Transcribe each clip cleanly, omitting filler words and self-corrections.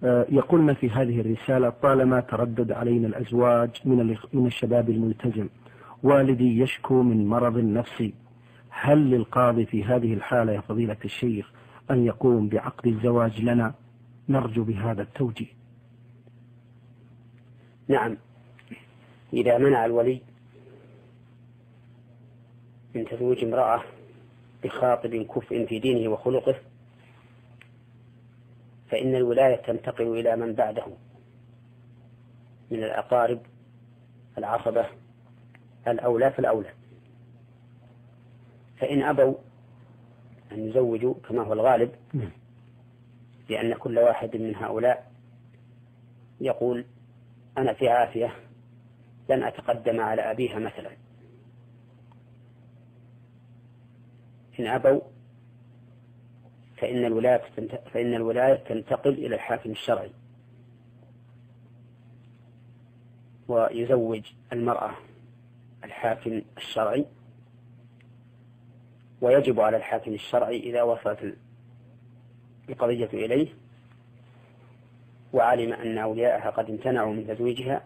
يقولن في هذه الرسالة: طالما تردد علينا الأزواج من الشباب الملتزم، والدي يشكو من مرض نفسي، هل للقاضي في هذه الحالة يا فضيلة الشيخ أن يقوم بعقد الزواج لنا؟ نرجو بهذا التوجيه. نعم، إذا منع الولي من تزويج امرأة بخاطب كفء في دينه وخلقه فإن الولاية تنتقل إلى من بعده من الأقارب العصبة الأولى فالأولى. فإن أبوا أن يزوجوا كما هو الغالب، لأن كل واحد من هؤلاء يقول: أنا في عافية لن أتقدم على أبيها مثلا. إن أبوا فإن الولاية تنتقل إلى الحاكم الشرعي، ويزوج المرأة الحاكم الشرعي، ويجب على الحاكم الشرعي إذا وصلت القضية إليه وعلم أن أولياءها قد امتنعوا من تزويجها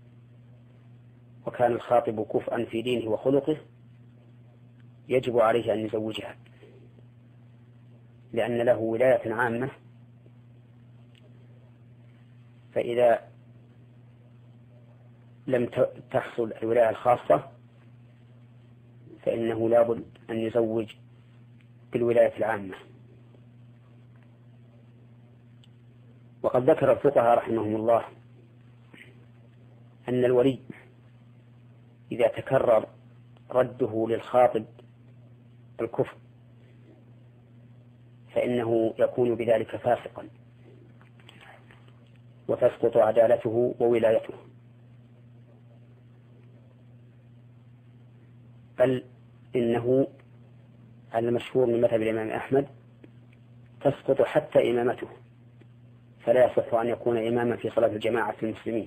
وكان الخاطب كفءا في دينه وخلقه، يجب عليه أن يزوجها، لأن له ولاية عامة. فإذا لم تحصل الولاية الخاصة فإنه لابد أن يزوج بالولاية العامة. وقد ذكر الفقهاء رحمهم الله أن الولي إذا تكرر رده للخاطب الكفر فإنه يكون بذلك فاسقا وتسقط عدالته وولايته، بل إنه على المشهور من مذهب الإمام أحمد تسقط حتى إمامته، فلا يصح أن يكون إماما في صلاة الجماعة في المسلمين.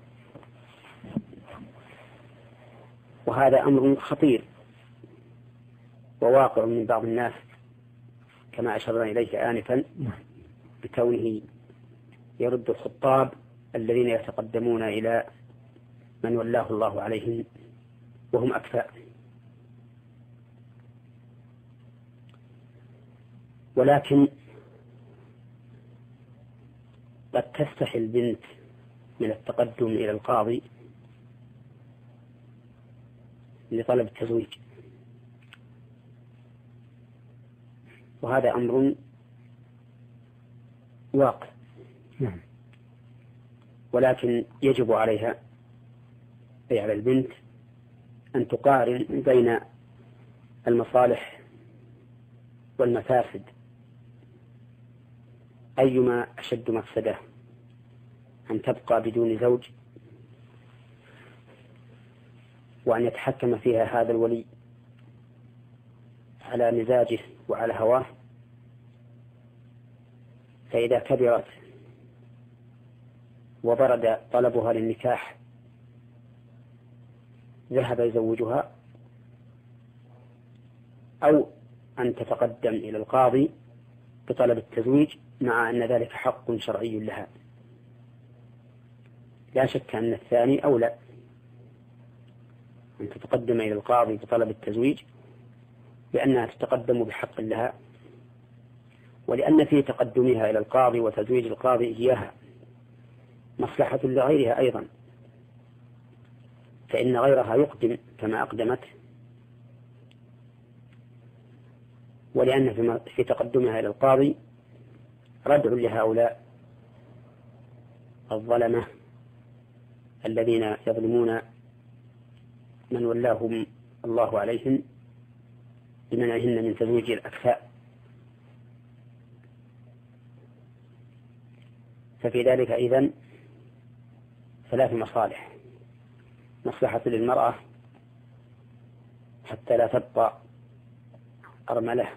وهذا أمر خطير وواقع من بعض الناس كما أشرنا إليه آنفا، بكونه يرد الخطاب الذين يتقدمون إلى من ولاه الله عليهم وهم أكفاء. ولكن قد تستحي البنت من التقدم إلى القاضي لطلب التزويج، وهذا أمر واقع. ولكن يجب عليها أي على البنت أن تقارن بين المصالح والمفاسد، أيما أشد مفسدة، أن تبقى بدون زوج وأن يتحكم فيها هذا الولي على مزاجه وعلى هواه، فإذا كبرت وبرد طلبها للنكاح ذهب يزوجها، أو أن تتقدم إلى القاضي بطلب التزويج مع أن ذلك حق شرعي لها. لا شك أن الثاني أولى، أن تتقدم إلى القاضي بطلب التزويج لأنها تتقدم بحق لها، ولأن في تقدمها إلى القاضي وتزويج القاضي إياها مصلحة لغيرها أيضا، فإن غيرها يقدم كما أقدمت، ولأن في تقدمها إلى القاضي ردع لهؤلاء الظلمة الذين يظلمون من ولاهم الله عليهم بمنعهن من تزويج الأكفاء. ففي ذلك إذن ثلاث مصالح: مصلحة للمرأة حتى لا تبقى أرملة،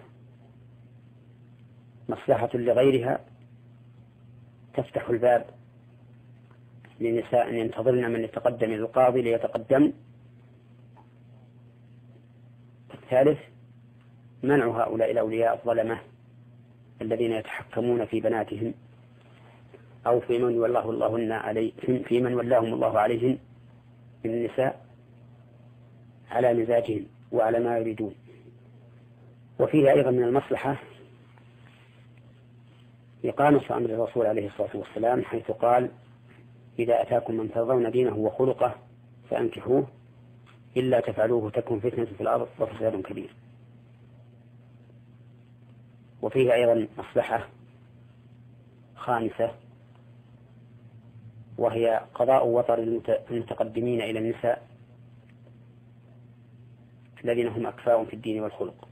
مصلحة لغيرها تفتح الباب لنساء ينتظرن من يتقدم إلى القاضي ليتقدم، الثالث منع هؤلاء الأولياء الظلمة الذين يتحكمون في بناتهم أو في من ولاهم الله عليهن من النساء على مزاجهم وعلى ما يريدون. وفيه أيضا من المصلحة إقامة أمر الرسول عليه الصلاة والسلام، حيث قال: إذا أتاكم من ترضون دينه وخلقه فأنكحوه، إلا تفعلوه تكن فتنة في الأرض وفساد كبير. وفيه أيضا مصلحة خامسة، وهي قضاء وطر المتقدمين إلى النساء الذين هم أكفاء في الدين والخلق.